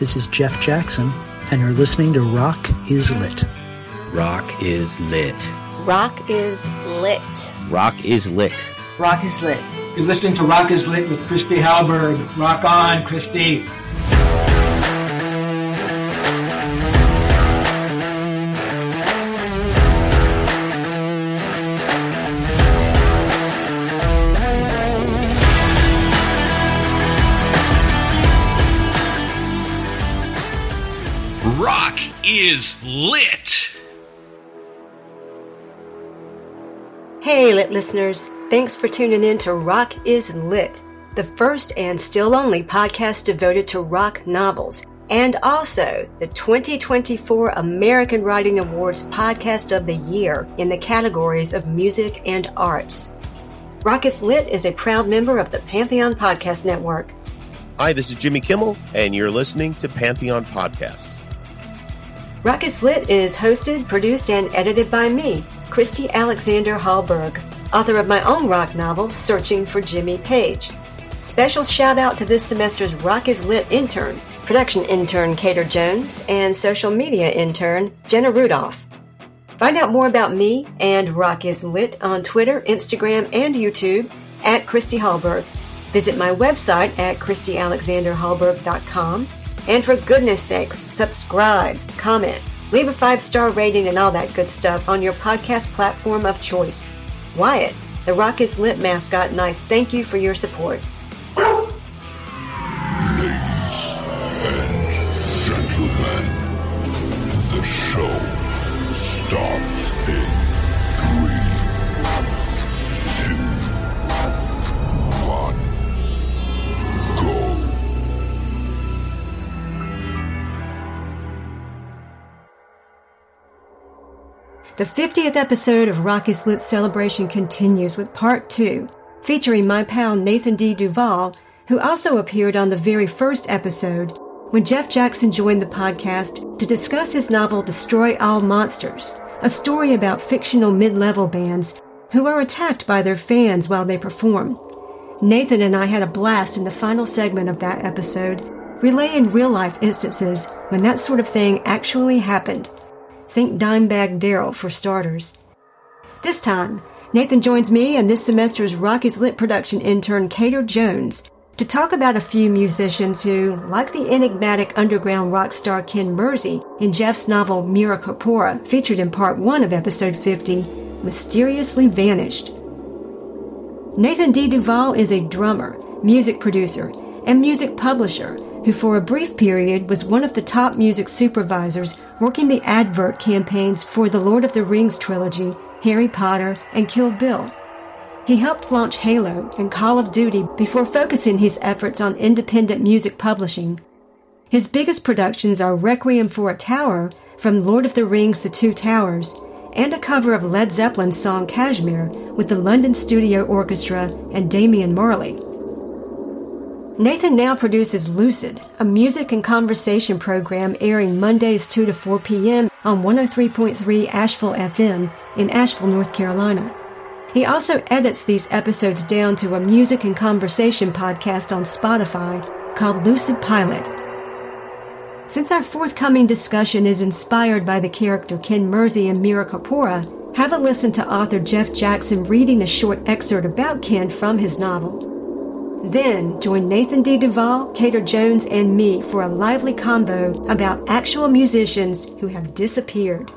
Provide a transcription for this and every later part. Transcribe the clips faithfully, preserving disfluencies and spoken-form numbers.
This is Jeff Jackson, and you're listening to Rock is Lit. Rock is lit. Rock is lit. Rock is lit. Rock is lit. You're listening to Rock is Lit with Christy Hallberg. Rock on, Christy. Rock is lit. Hey, lit listeners. Thanks for tuning in to Rock is Lit, the first and still only podcast devoted to rock novels, and also the twenty twenty-four American Writing Awards Podcast of the Year in the categories of music and arts. Rock is Lit is a proud member of the Pantheon Podcast Network. Hi, this is Jimmy Kimmel, and you're listening to Pantheon Podcast. Rock is Lit is hosted, produced, and edited by me, Christy Alexander Hallberg, author of my own rock novel, Searching for Jimmy Page. Special shout out to this semester's Rock is Lit interns, production intern Cater Jones, and social media intern Jenna Rudolph. Find out more about me and Rock is Lit on Twitter, Instagram, and YouTube at Christy Hallberg. Visit my website at christy alexander hallberg dot com. And for goodness sakes, subscribe, comment, leave a five-star rating and all that good stuff on your podcast platform of choice. Wyatt, the Rock is Lit mascot, and I thank you for your support. Ladies and gentlemen, the show starts in three, two, one, go. The fiftieth episode of Rock is Lit Celebration continues with part two, featuring my pal Nathan D. Duval, who also appeared on the very first episode when Jeff Jackson joined the podcast to discuss his novel Destroy All Monsters, a story about fictional mid-level bands who are attacked by their fans while they perform. Nathan and I had a blast in the final segment of that episode, relaying real-life instances when that sort of thing actually happened. Think Dimebag Darrell for starters. This time, Nathan joins me and this semester's Rock is Lit production intern Cater Jones to talk about a few musicians who, like the enigmatic underground rock star Ken Mersey in Jeff's novel Mira Corpora, featured in part one of episode fifty, mysteriously vanished. Nathan D. Duval is a drummer, music producer, and music publisher who for a brief period was one of the top music supervisors working the advert campaigns for the Lord of the Rings trilogy, Harry Potter, and Kill Bill. He helped launch Halo and Call of Duty before focusing his efforts on independent music publishing. His biggest productions are Requiem for a Tower from Lord of the Rings The Two Towers and a cover of Led Zeppelin's song Kashmir with the London Studio Orchestra and Damian Marley. Nathan now produces Lucid, a music and conversation program airing Mondays two to four p.m. on one oh three point three Asheville F M in Asheville, North Carolina. He also edits these episodes down to a music and conversation podcast on Spotify called Lucid Pilot. Since our forthcoming discussion is inspired by the character Ken Mersey in Mira Corpora, have a listen to author Jeff Jackson reading a short excerpt about Ken from his novel. Then join Nathan D. Duval, Cater Jones, and me for a lively convo about actual musicians who have disappeared.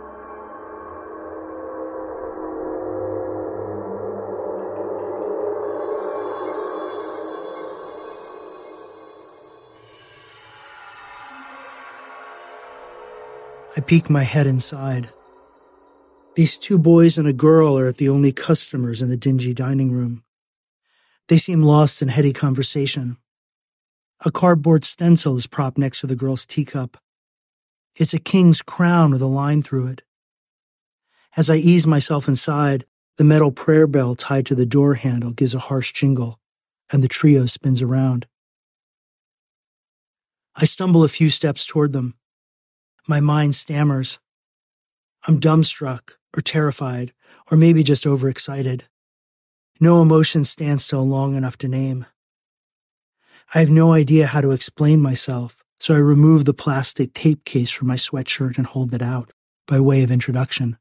I peek my head inside. These two boys and a girl are the only customers in the dingy dining room. They seem lost in heady conversation. A cardboard stencil is propped next to the girl's teacup. It's a king's crown with a line through it. As I ease myself inside, the metal prayer bell tied to the door handle gives a harsh jingle, and the trio spins around. I stumble a few steps toward them. My mind stammers. I'm dumbstruck, or terrified, or maybe just overexcited. No emotion stands still long enough to name. I have no idea how to explain myself, so I remove the plastic tape case from my sweatshirt and hold it out, by way of introduction.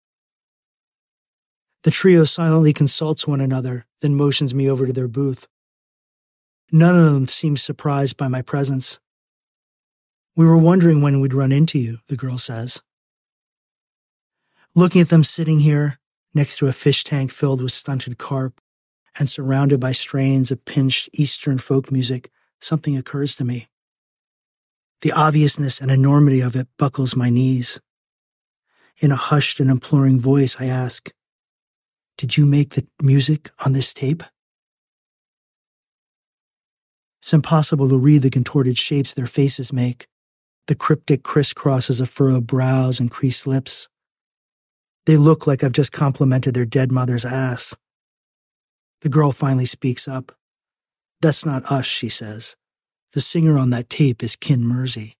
The trio silently consults one another, then motions me over to their booth. None of them seems surprised by my presence. "We were wondering when we'd run into you," the girl says. Looking at them sitting here, next to a fish tank filled with stunted carp, and surrounded by strains of pinched Eastern folk music, something occurs to me. The obviousness and enormity of it buckles my knees. In a hushed and imploring voice, I ask, "Did you make the music on this tape?" It's impossible to read the contorted shapes their faces make, the cryptic crisscrosses of furrowed brows and creased lips. They look like I've just complimented their dead mother's ass. The girl finally speaks up. "That's not us," she says. "The singer on that tape is Kin Mersey."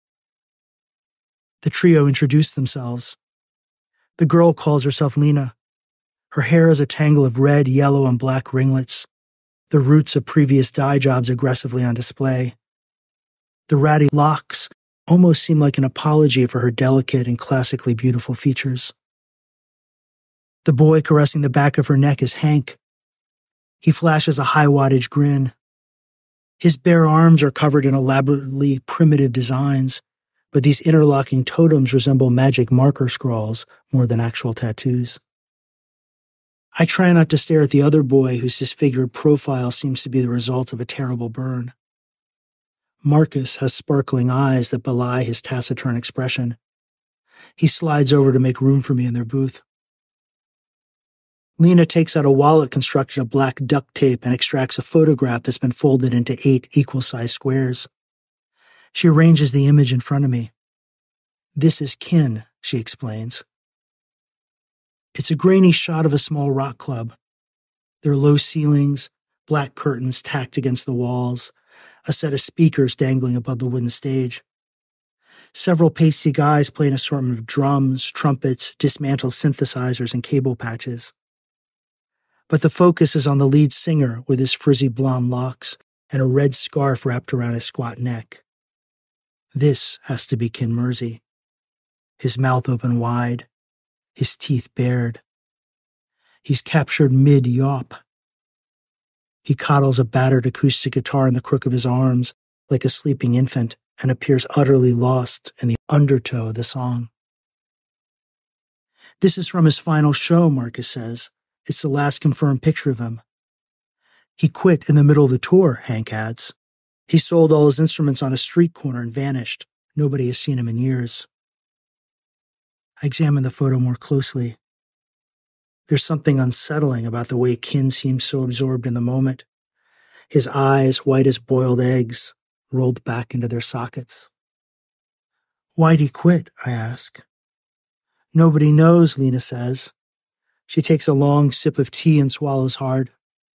The trio introduce themselves. The girl calls herself Lena. Her hair is a tangle of red, yellow, and black ringlets, the roots of previous dye jobs aggressively on display. The ratty locks almost seem like an apology for her delicate and classically beautiful features. The boy caressing the back of her neck is Hank. He flashes a high-wattage grin. His bare arms are covered in elaborately primitive designs, but these interlocking totems resemble magic marker scrawls more than actual tattoos. I try not to stare at the other boy whose disfigured profile seems to be the result of a terrible burn. Marcus has sparkling eyes that belie his taciturn expression. He slides over to make room for me in their booth. Lena takes out a wallet constructed of black duct tape and extracts a photograph that's been folded into eight equal-sized squares. She arranges the image in front of me. "This is Kin," she explains. It's a grainy shot of a small rock club. There are low ceilings, black curtains tacked against the walls, a set of speakers dangling above the wooden stage. Several pasty guys play an assortment of drums, trumpets, dismantled synthesizers, and cable patches. But the focus is on the lead singer with his frizzy blonde locks and a red scarf wrapped around his squat neck. This has to be Kin Mersey. His mouth open wide, his teeth bared. He's captured mid-yawp. He coddles a battered acoustic guitar in the crook of his arms like a sleeping infant and appears utterly lost in the undertow of the song. "This is from his final show," Marcus says. "It's the last confirmed picture of him." "He quit in the middle of the tour," Hank adds. "He sold all his instruments on a street corner and vanished. Nobody has seen him in years." I examine the photo more closely. There's something unsettling about the way Kin seems so absorbed in the moment. His eyes, white as boiled eggs, rolled back into their sockets. "Why'd he quit?" I ask. "Nobody knows," Lena says. She takes a long sip of tea and swallows hard.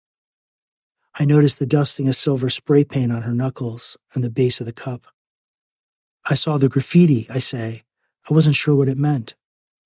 I notice the dusting of silver spray paint on her knuckles and the base of the cup. "I saw the graffiti," I say. "I wasn't sure what it meant."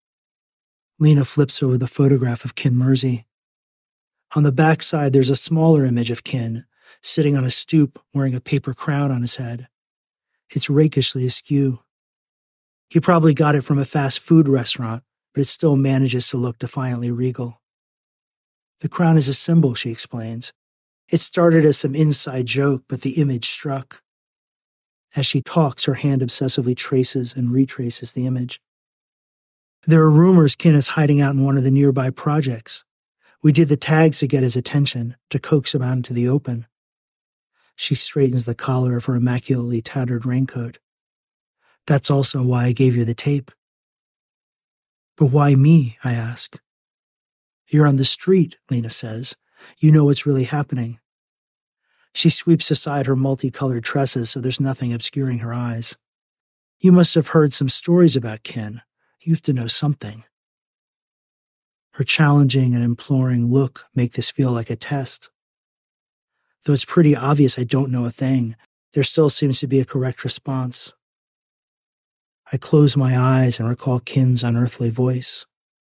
Lena flips over the photograph of Kin Mersey. On the backside, there's a smaller image of Kin, sitting on a stoop wearing a paper crown on his head. It's rakishly askew. He probably got it from a fast food restaurant, but it still manages to look defiantly regal. "The crown is a symbol," she explains. "It started as some inside joke, but the image struck." As she talks, her hand obsessively traces and retraces the image. "There are rumors Kin is hiding out in one of the nearby projects. We did the tags to get his attention, to coax him out into the open." She straightens the collar of her immaculately tattered raincoat. "That's also why I gave you the tape." "But why me?" I ask. "You're on the street," Lena says. "You know what's really happening." She sweeps aside her multicolored tresses so there's nothing obscuring her eyes. "You must have heard some stories about Kin. You have to know something." Her challenging and imploring look make this feel like a test. Though it's pretty obvious I don't know a thing, there still seems to be a correct response. I close my eyes and recall Kin's unearthly voice.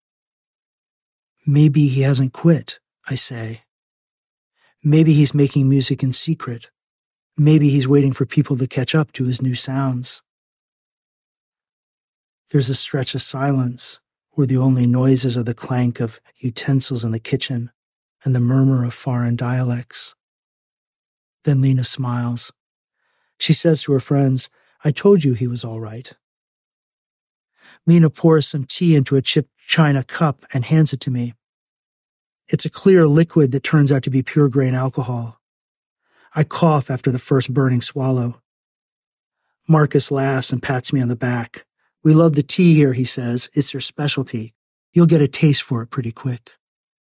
"Maybe he hasn't quit," I say. "Maybe he's making music in secret. Maybe he's waiting for people to catch up to his new sounds. There's a stretch of silence where the only noises are the clank of utensils in the kitchen and the murmur of foreign dialects. Then Lena smiles. She says to her friends, "I told you he was all right." Lena pours some tea into a chipped china cup and hands it to me. It's a clear liquid that turns out to be pure grain alcohol. I cough after the first burning swallow. Marcus laughs and pats me on the back. "We love the tea here," he says. "It's your specialty. You'll get a taste for it pretty quick."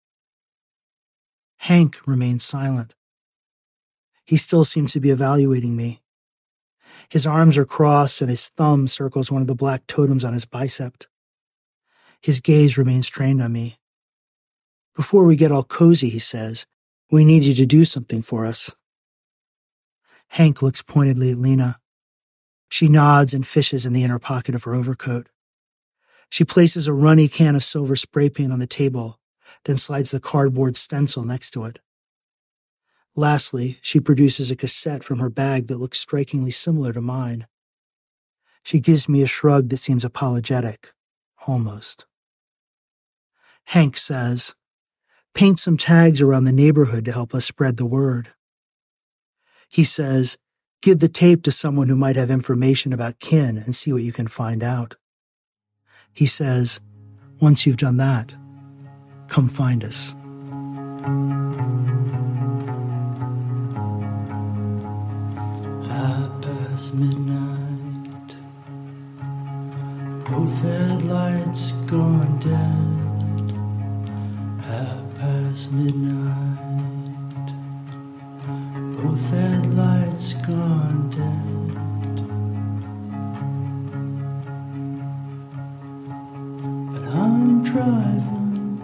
Hank remains silent. He still seems to be evaluating me. His arms are crossed and his thumb circles one of the black totems on his bicep. His gaze remains trained on me. "Before we get all cozy," he says, "we need you to do something for us." Hank looks pointedly at Lena. She nods and fishes in the inner pocket of her overcoat. She places a runny can of silver spray paint on the table, then slides the cardboard stencil next to it. Lastly, she produces a cassette from her bag that looks strikingly similar to mine. She gives me a shrug that seems apologetic, almost. Hank says, "Paint some tags around the neighborhood to help us spread the word." He says, "Give the tape to someone who might have information about kin and see what you can find out." He says, "Once you've done that, come find us." Half past midnight, both headlights gone dead. Half past midnight, both headlights gone dead. But I'm driving.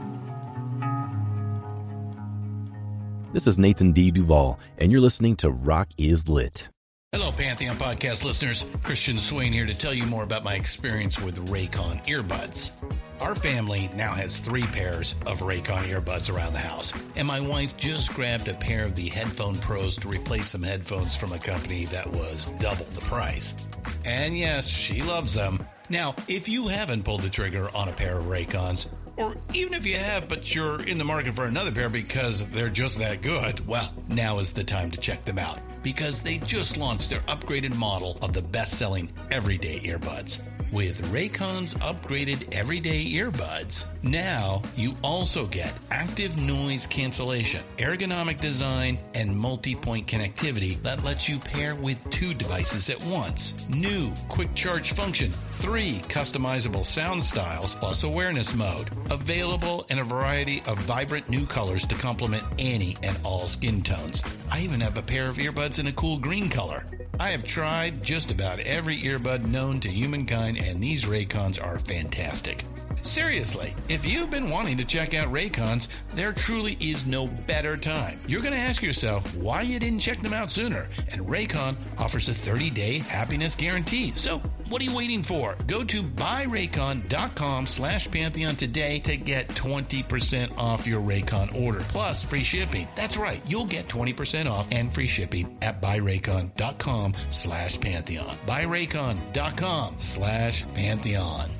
This is Nathan D. Duval, and you're listening to Rock is Lit. Hello, Pantheon Podcast listeners. Christian Swain here to tell you more about my experience with Raycon earbuds. Our family now has three pairs of Raycon earbuds around the house, and my wife just grabbed a pair of the Headphone Pros to replace some headphones from a company that was double the price. And yes, she loves them. Now, if you haven't pulled the trigger on a pair of Raycons, or even if you have, but you're in the market for another pair because they're just that good, well, now is the time to check them out, because they just launched their upgraded model of the best-selling everyday earbuds. With Raycon's upgraded everyday earbuds, now you also get active noise cancellation, ergonomic design, and multi-point connectivity that lets you pair with two devices at once. New quick charge function, three customizable sound styles, plus awareness mode. Available in a variety of vibrant new colors to complement any and all skin tones. I even have a pair of earbuds in a cool green color. I have tried just about every earbud known to humankind, and these Raycons are fantastic. Seriously, if you've been wanting to check out Raycons, there truly is no better time. You're going to ask yourself why you didn't check them out sooner, and Raycon offers a thirty-day happiness guarantee. So what are you waiting for? Go to buyraycon.com slash Pantheon today to get twenty percent off your Raycon order, plus free shipping. That's right, you'll get twenty percent off and free shipping at buyraycon.com slash Pantheon. buyraycon.com slash Pantheon.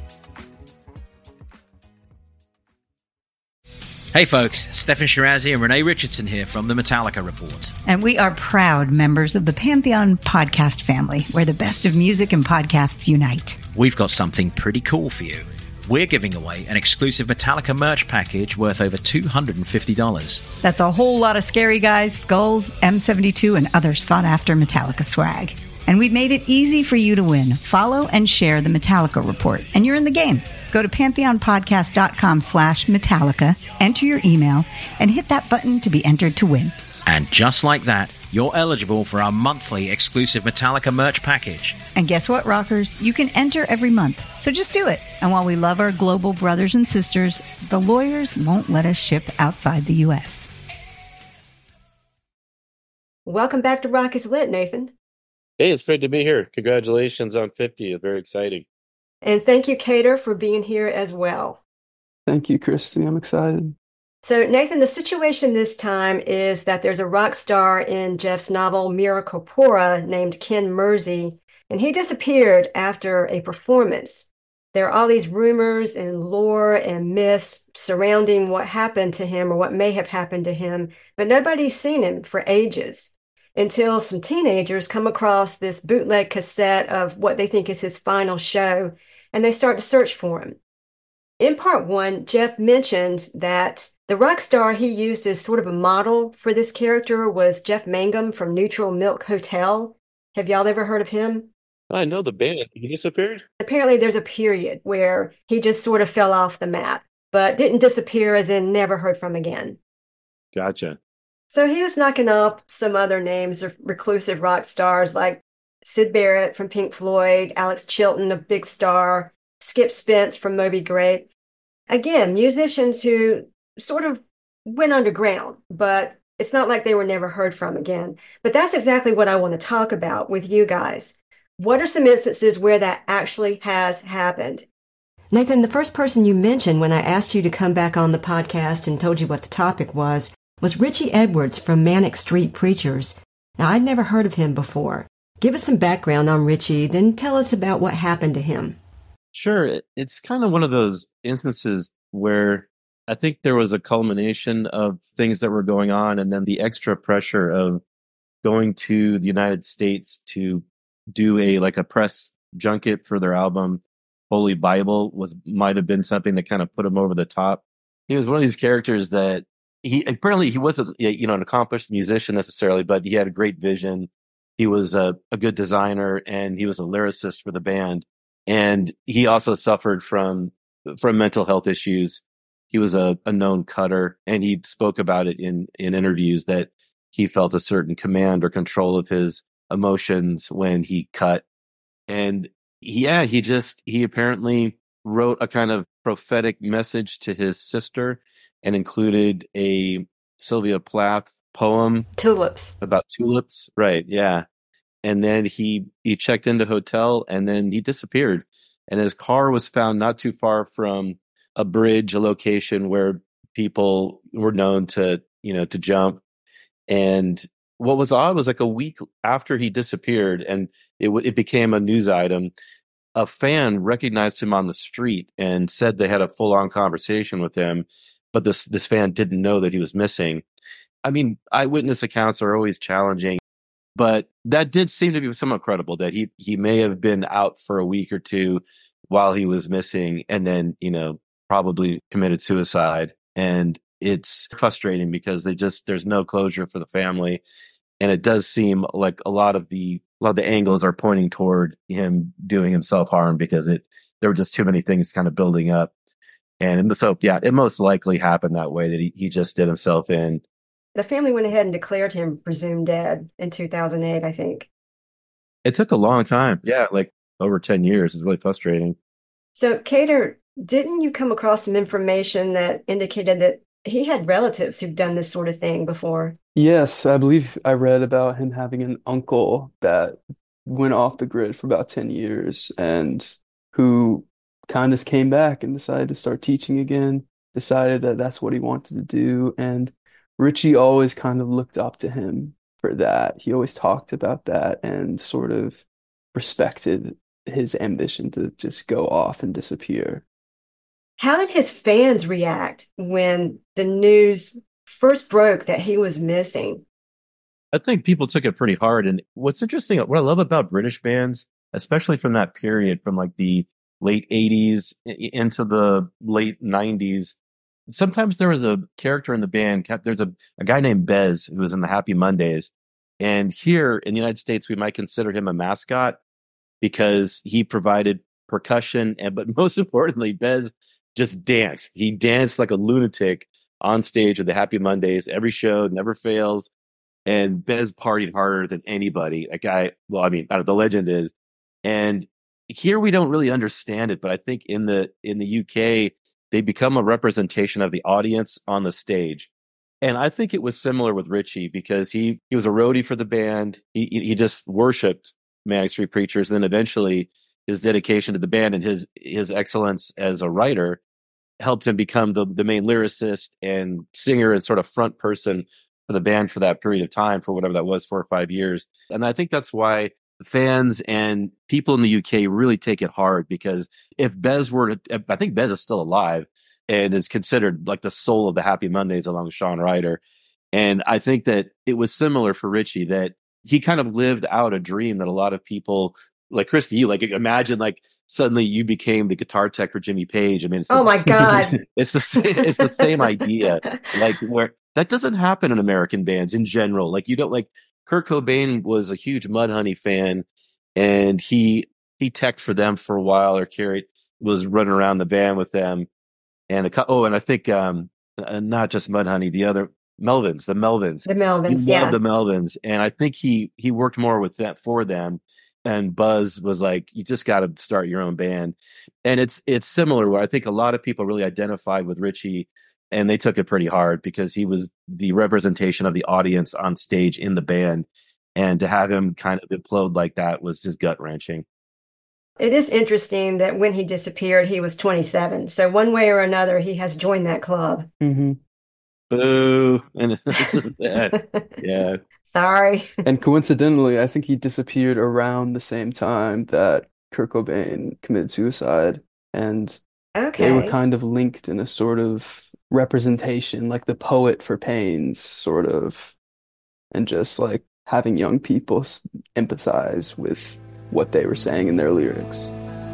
Hey folks, Stefan Shirazi and Renee Richardson here from the Metallica Report. And we are proud members of the Pantheon podcast family, where the best of music and podcasts unite. We've got something pretty cool for you. We're giving away an exclusive Metallica merch package worth over two hundred fifty dollars. That's a whole lot of Scary Guys, Skulls, M seventy-two, and other sought-after Metallica swag. And we've made it easy for you to win. Follow and share the Metallica Report, and you're in the game. Go to pantheonpodcast.com slash Metallica, enter your email, and hit that button to be entered to win. And just like that, you're eligible for our monthly exclusive Metallica merch package. And guess what, rockers? You can enter every month, so just do it. And while we love our global brothers and sisters, the lawyers won't let us ship outside the U S. Welcome back to Rock is Lit, Nathan. Hey, it's great to be here. Congratulations on fifty. It's very exciting. And thank you, Cater, for being here as well. Thank you, Christy. I'm excited. So, Nathan, the situation this time is that there's a rock star in Jeff's novel Mira Corpora named Ken Mersey, and he disappeared after a performance. There are all these rumors and lore and myths surrounding what happened to him or what may have happened to him, but nobody's seen him for ages until some teenagers come across this bootleg cassette of what they think is his final show, and they start to search for him. In part one, Jeff mentioned that the rock star he used as sort of a model for this character was Jeff Mangum from Neutral Milk Hotel. Have y'all ever heard of him? I know the band. He disappeared? Apparently there's a period where he just sort of fell off the map, but didn't disappear as in never heard from again. Gotcha. So he was knocking off some other names of reclusive rock stars like Syd Barrett from Pink Floyd, Alex Chilton of Big Star, Skip Spence from Moby Grape. Again, musicians who sort of went underground, but it's not like they were never heard from again. But that's exactly what I want to talk about with you guys. What are some instances where that actually has happened? Nathan, the first person you mentioned when I asked you to come back on the podcast and told you what the topic was, was Richie Edwards from Manic Street Preachers. Now, I'd never heard of him before. Give us some background on Richie, then tell us about what happened to him. Sure. It's kind of one of those instances where I think there was a culmination of things that were going on, and then the extra pressure of going to the United States to do a like a press junket for their album Holy Bible was might have been something that kind of put him over the top. He was one of these characters that he apparently he wasn't you know an accomplished musician necessarily, but he had a great vision. He was a, a good designer, and he was a lyricist for the band. And he also suffered from from mental health issues. He was a, a known cutter, and he spoke about it in, in interviews that he felt a certain command or control of his emotions when he cut. And yeah, he just, he apparently wrote a kind of prophetic message to his sister and included a Sylvia Plath poem. Tulips. About tulips. Right. Yeah. And then he, he checked into a hotel, and then he disappeared. And his car was found not too far from a bridge, a location where people were known to, you know, to jump. And what was odd was like a week after he disappeared, and it w- it became a news item, a fan recognized him on the street and said they had a full on conversation with him, but this, this fan didn't know that he was missing. I mean, eyewitness accounts are always challenging, but that did seem to be somewhat credible that he, he may have been out for a week or two while he was missing, and then, you know, probably committed suicide. And it's frustrating because they just, there's no closure for the family. And it does seem like a lot of the, a lot of the angles are pointing toward him doing himself harm because it, there were just too many things kind of building up. And so, yeah, it most likely happened that way, that he, he just did himself in. The family went ahead and declared him presumed dead in two thousand eight, I think. It took a long time. Yeah, like over ten years. It's really frustrating. So, Cater, didn't you come across some information that indicated that he had relatives who've done this sort of thing before? Yes, I believe I read about him having an uncle that went off the grid for about ten years and who kind of came back and decided to start teaching again, decided that that's what he wanted to do. And Richie always kind of looked up to him for that. He always talked about that and sort of respected his ambition to just go off and disappear. How did his fans react when the news first broke that he was missing? I think people took it pretty hard. And what's interesting, what I love about British bands, especially from that period, from like the late eighties into the late nineties, sometimes there was a character in the band. There's a, a guy named Bez who was in the Happy Mondays. And here in the United States, we might consider him a mascot because he provided percussion. And but most importantly, Bez just danced. He danced like a lunatic on stage at the Happy Mondays. Every show, never fails. And Bez partied harder than anybody. A guy, well, I mean, the legend is. And here we don't really understand it, but I think in the in the U K, they become a representation of the audience on the stage. And I think it was similar with Richie because he, he was a roadie for the band. He he just worshipped Manic Street Preachers. And then eventually his dedication to the band and his his excellence as a writer helped him become the, the main lyricist and singer and sort of front person for the band for that period of time, for whatever that was, four or five years. And I think that's why fans and people in the U K really take it hard, because if Bez were to, I think Bez is still alive and is considered like the soul of the Happy Mondays along with Shawn Ryder. And I think that it was similar for Richie, that he kind of lived out a dream that a lot of people, like Christy, you like imagine like suddenly you became the guitar tech for Jimmy Page. I mean, it's oh the, my God, it's the same, it's the same idea. Like where that doesn't happen in American bands in general. Like you don't like Kurt Cobain was a huge Mudhoney fan, and he he teched for them for a while, or carried was running around the band with them. And a, oh, and I think um, uh, not just Mudhoney, the other Melvins, the Melvins, the Melvins, he yeah, loved the Melvins, and I think he he worked more with that for them. And Buzz was like, you just got to start your own band. And it's it's similar where I think a lot of people really identified with Richie, and they took it pretty hard because he was the representation of the audience on stage in the band. And to have him kind of implode like that was just gut wrenching. It is interesting that when he disappeared, he was twenty-seven. So one way or another, he has joined that club. Mm-hmm. Boo. And that. Yeah. Sorry. And coincidentally, I think he disappeared around the same time that Kurt Cobain committed suicide. And okay. They were kind of linked in a sort of representation, like the poet for Pains, sort of. And just like having young people empathize with what they were saying in their lyrics.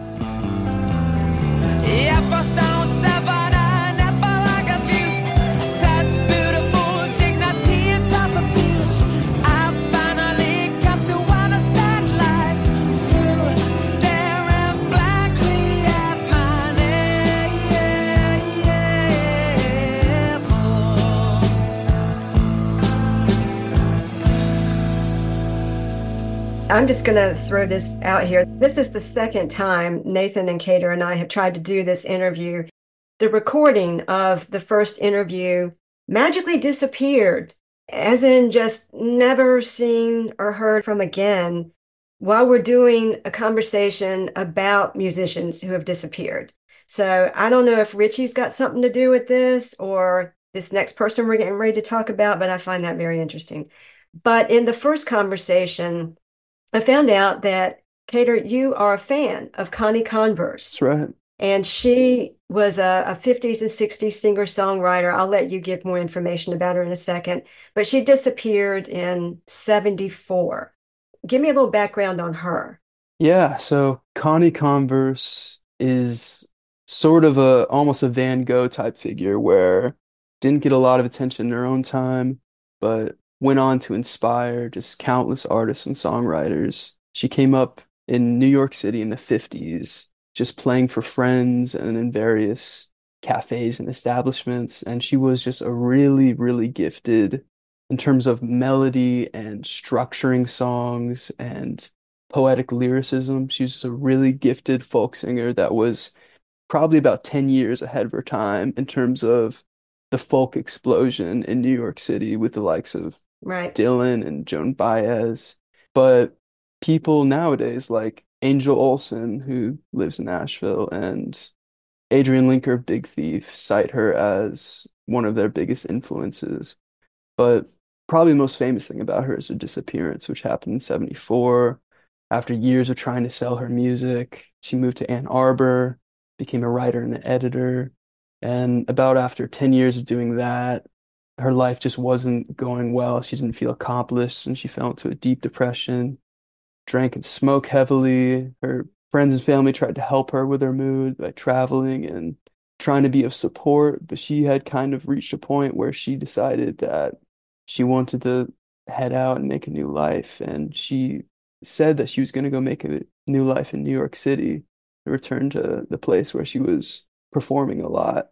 I'm just going to throw this out here. This is the second time Nathan and Kater and I have tried to do this interview. The recording of the first interview magically disappeared, as in just never seen or heard from again, while we're doing a conversation about musicians who have disappeared. So I don't know if Richie's got something to do with this or this next person we're getting ready to talk about, but I find that very interesting. But in the first conversation, I found out that, Kater, you are a fan of Connie Converse. That's right. And she was a, a fifties and sixties singer-songwriter. I'll let you give more information about her in a second. But she disappeared in seventy-four. Give me a little background on her. Yeah, so Connie Converse is sort of a almost a Van Gogh type figure, where didn't get a lot of attention in her own time, but went on to inspire just countless artists and songwriters. She came up in New York City in the fifties, just playing for friends and in various cafes and establishments. And she was just a really, really gifted in terms of melody and structuring songs and poetic lyricism. She was just a really gifted folk singer that was probably about ten years ahead of her time in terms of the folk explosion in New York City with the likes of Right. Dylan and Joan Baez. But people nowadays like Angel Olsen, who lives in Nashville, and Adrian Linker of Big Thief cite her as one of their biggest influences. But probably the most famous thing about her is her disappearance, which happened in seventy-four. After years of trying to sell her music, she moved to Ann Arbor, became a writer and an editor. And about after ten years of doing that, her life just wasn't going well. She didn't feel accomplished, and she fell into a deep depression, drank and smoked heavily. Her friends and family tried to help her with her mood by traveling and trying to be of support, but she had kind of reached a point where she decided that she wanted to head out and make a new life. And she said that she was going to go make a new life in New York City and return to the place where she was performing a lot.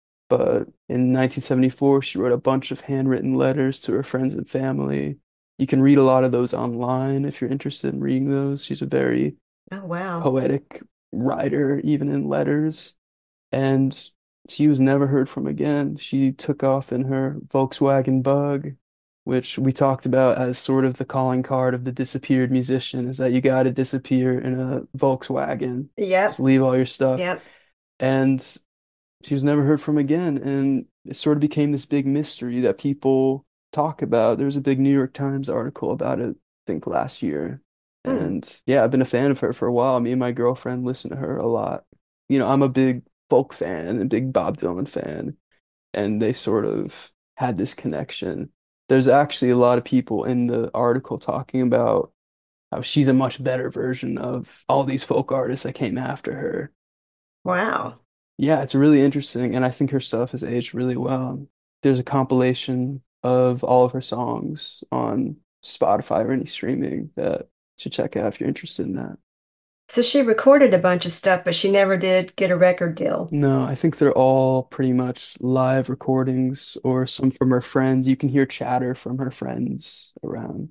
But in nineteen seventy-four, she wrote a bunch of handwritten letters to her friends and family. You can read a lot of those online if you're interested in reading those. She's a very oh, wow. poetic writer, even in letters. And she was never heard from again. She took off in her Volkswagen Bug, which we talked about as sort of the calling card of the disappeared musician, is that you got to disappear in a Volkswagen. Yep. Just leave all your stuff. Yep. And she was never heard from again. And it sort of became this big mystery that people talk about. There was a big New York Times article about it, I think last year. Hmm. And yeah, I've been a fan of her for a while. Me and my girlfriend listen to her a lot. You know, I'm a big folk fan and a big Bob Dylan fan, and they sort of had this connection. There's actually a lot of people in the article talking about how she's a much better version of all these folk artists that came after her. Wow. Yeah, it's really interesting, and I think her stuff has aged really well. There's a compilation of all of her songs on Spotify or any streaming that you should check out if you're interested in that. So she recorded a bunch of stuff, but she never did get a record deal. No, I think they're all pretty much live recordings or some from her friends. You can hear chatter from her friends around.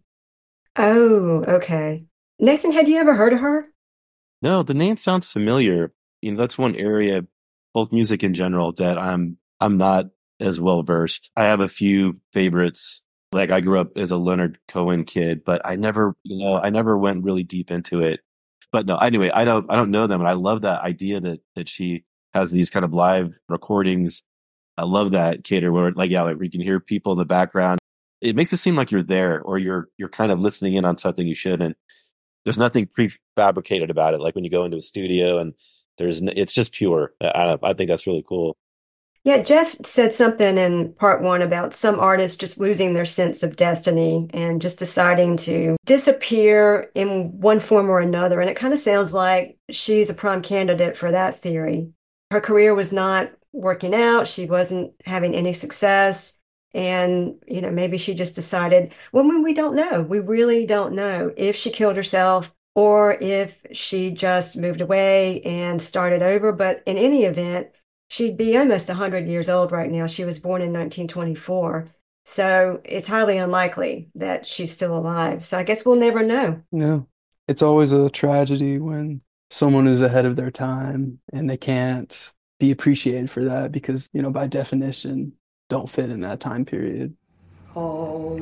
Oh, okay. Nathan, had you ever heard of her? No, the name sounds familiar. You know, that's one area, folk music in general, that I'm I'm not as well versed. I have a few favorites. Like I grew up as a Leonard Cohen kid, but I never, you know, I never went really deep into it. But no, anyway, I don't I don't know them, and I love that idea that that she has these kind of live recordings. I love that, Cater, where like yeah, like we can hear people in the background. It makes it seem like you're there, or you're you're kind of listening in on something you shouldn't. There's nothing prefabricated about it, like when you go into a studio and there's it's just pure. I, I think that's really cool. Yeah, Jeff said something in part one about some artists just losing their sense of destiny and just deciding to disappear in one form or another. And it kind of sounds like she's a prime candidate for that theory. Her career was not working out. She wasn't having any success. And, you know, maybe she just decided, well, we don't know. We really don't know if she killed herself or if she just moved away and started over. But in any event, she'd be almost one hundred years old right now. She was born in nineteen twenty-four. So it's highly unlikely that she's still alive. So I guess we'll never know. No, it's always a tragedy when someone is ahead of their time and they can't be appreciated for that because, you know, by definition, don't fit in that time period. How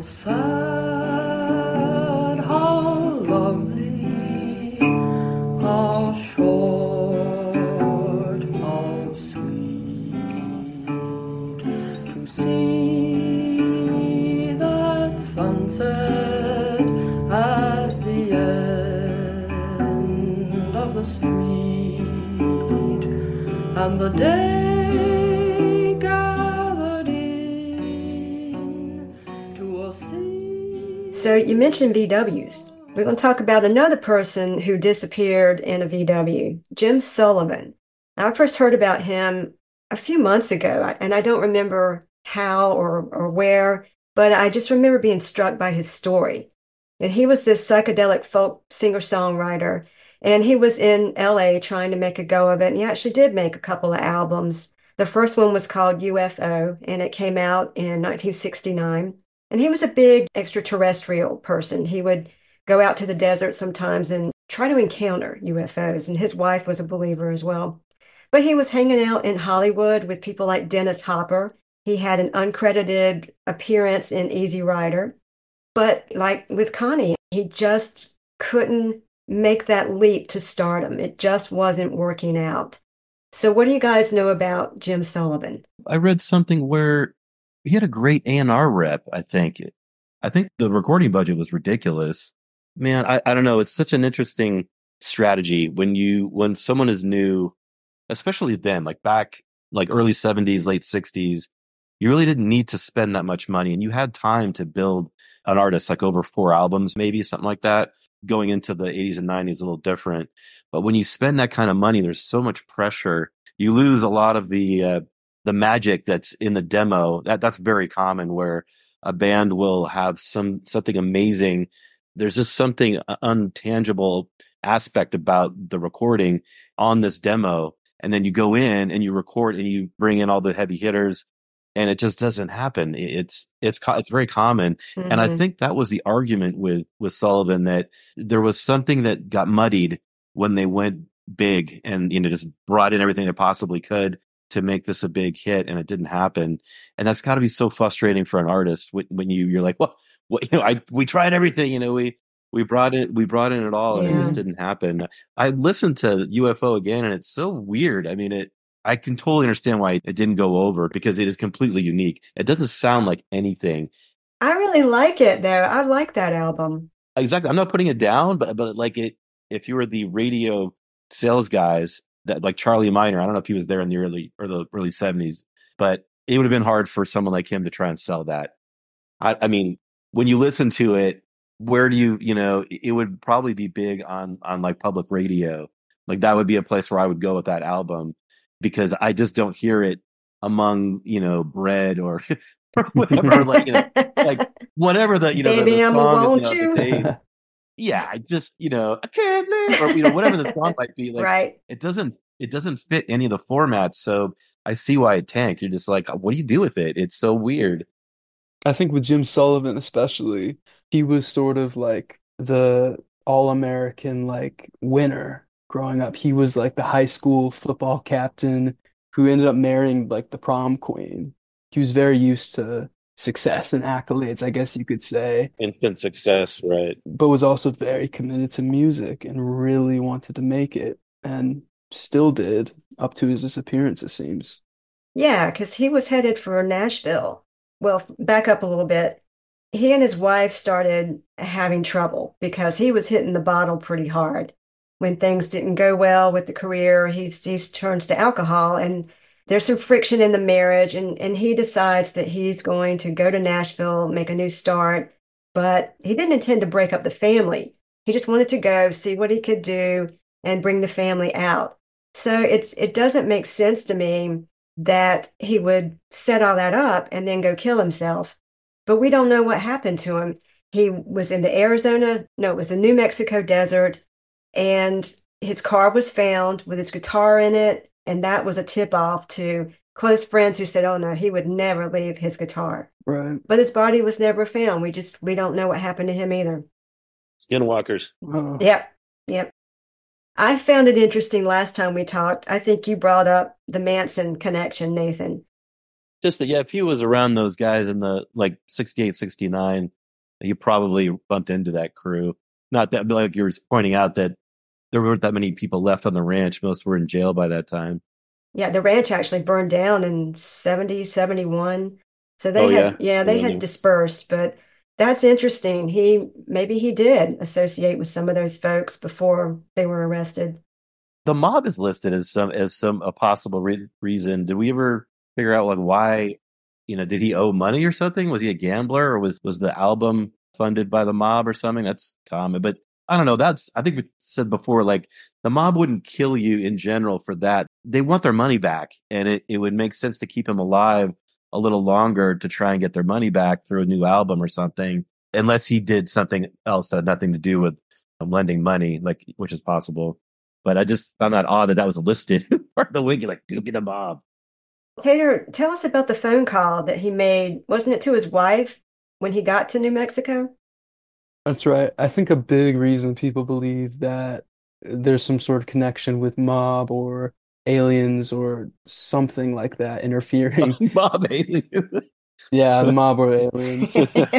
sad, how lovely, how short, how sweet to see that sunset at the end of the street, and the day gathered in to a sea. So you mentioned V Ws. We're going to talk about another person who disappeared in a V W, Jim Sullivan. Now, I first heard about him a few months ago, and I don't remember how or, or where, but I just remember being struck by his story. And he was this psychedelic folk singer-songwriter, and he was in L A trying to make a go of it, and he actually did make a couple of albums. The first one was called U F O, and it came out in nineteen sixty-nine. And he was a big extraterrestrial person. He would go out to the desert sometimes and try to encounter U F Os, and his wife was a believer as well. But he was hanging out in Hollywood with people like Dennis Hopper. He had an uncredited appearance in Easy Rider. But like with Connie, he just couldn't make that leap to stardom. It just wasn't working out. So what do you guys know about Jim Sullivan? I read something where he had a great A and R rep, I think. I think the recording budget was ridiculous. Man, I, I don't know. It's such an interesting strategy when you when someone is new, especially then, like back like early seventies, late sixties, you really didn't need to spend that much money, and you had time to build an artist like over four albums, maybe something like that. Going into the eighties and nineties, a little different. But when you spend that kind of money, there's so much pressure. You lose a lot of the uh, the magic that's in the demo. That that's very common, where a band will have some something amazing. There's just something untangible aspect about the recording on this demo, and then you go in and you record and you bring in all the heavy hitters, and it just doesn't happen. It's it's it's very common, mm-hmm. And I think that was the argument with with Sullivan, that there was something that got muddied when they went big and, you know, just brought in everything they possibly could to make this a big hit, and it didn't happen. And that's got to be so frustrating for an artist when, when you you're like, well, well, you know, I we tried everything, you know, we we brought it we brought in it all, and yeah. It just didn't happen. I listened to U F O again, and it's so weird. I mean, it I can totally understand why it didn't go over because it is completely unique. It doesn't sound like anything. I really like it though. I like that album. Exactly. I'm not putting it down, but but like it, if you were the radio sales guys that like Charlie Minor, I don't know if he was there in the early or the early seventies, but it would have been hard for someone like him to try and sell that. I, I mean, when you listen to it, where do you, you know, it would probably be big on on like public radio. Like that would be a place where I would go with that album because I just don't hear it among, you know, bread or or whatever, like, you know, like whatever the, you know, the, Baby, the I'm a song, you won't know, you? that they, yeah, I just, you know, I can't live, or, you know, whatever the song might be, like, Right. it doesn't, it doesn't fit any of the formats. So I see why it tanked. You're just like, what do you do with it? It's so weird. I think with Jim Sullivan especially, he was sort of like the all-American like winner growing up. He was like the high school football captain who ended up marrying like the prom queen. He was very used to success and accolades, I guess you could say, Instant success, right? but was also very committed to music and really wanted to make it and still did up to his disappearance, it seems. Yeah, because he was headed for Nashville. Well, back up a little bit. He and his wife started having trouble because he was hitting the bottle pretty hard. When things didn't go well with the career, he's he turns to alcohol, and there's some friction in the marriage, and, and he decides that he's going to go to Nashville, make a new start, but he didn't intend to break up the family. He just wanted to go see what he could do and bring the family out. So it's it doesn't make sense to me that he would set all that up and then go kill himself. But we don't know what happened to him. He was in the Arizona, no, it was the New Mexico desert, and his car was found with his guitar in it. And that was a tip off to close friends who said, oh no, he would never leave his guitar. Right. But his body was never found. We just, we don't know what happened to him either. Skinwalkers. Oh. Yep. Yep. I found it interesting last time we talked. I think you brought up the Manson connection, Nathan. Just that, yeah, if he was around those guys in the like sixty-eight, sixty-nine, he probably bumped into that crew. Not that, like you were pointing out, that there weren't that many people left on the ranch. Most were in jail by that time. Yeah, the ranch actually burned down in seventy, seventy-one. So they Oh, had, yeah. yeah, they Yeah, had yeah. dispersed, but that's interesting. He, maybe he did associate with some of those folks before they were arrested. The mob is listed as some as some a possible re- reason. Did we ever figure out like why? You know, did he owe money or something? Was he a gambler, or was was the album funded by the mob or something? That's common, but I don't know. That's I think we said before, like the mob wouldn't kill you in general for that. They want their money back, and it, it would make sense to keep him alive a little longer to try and get their money back through a new album or something, unless he did something else that had nothing to do with um, lending money, like which is possible. But I just found that odd that that was listed part of the wiki, like Goopy the Mob. Tater, tell us about the phone call that he made. Wasn't it to his wife when he got to New Mexico? That's right. I think a big reason people believe that there's some sort of connection with mob or aliens or something like that interfering. Mob alien. Yeah, the mob or aliens.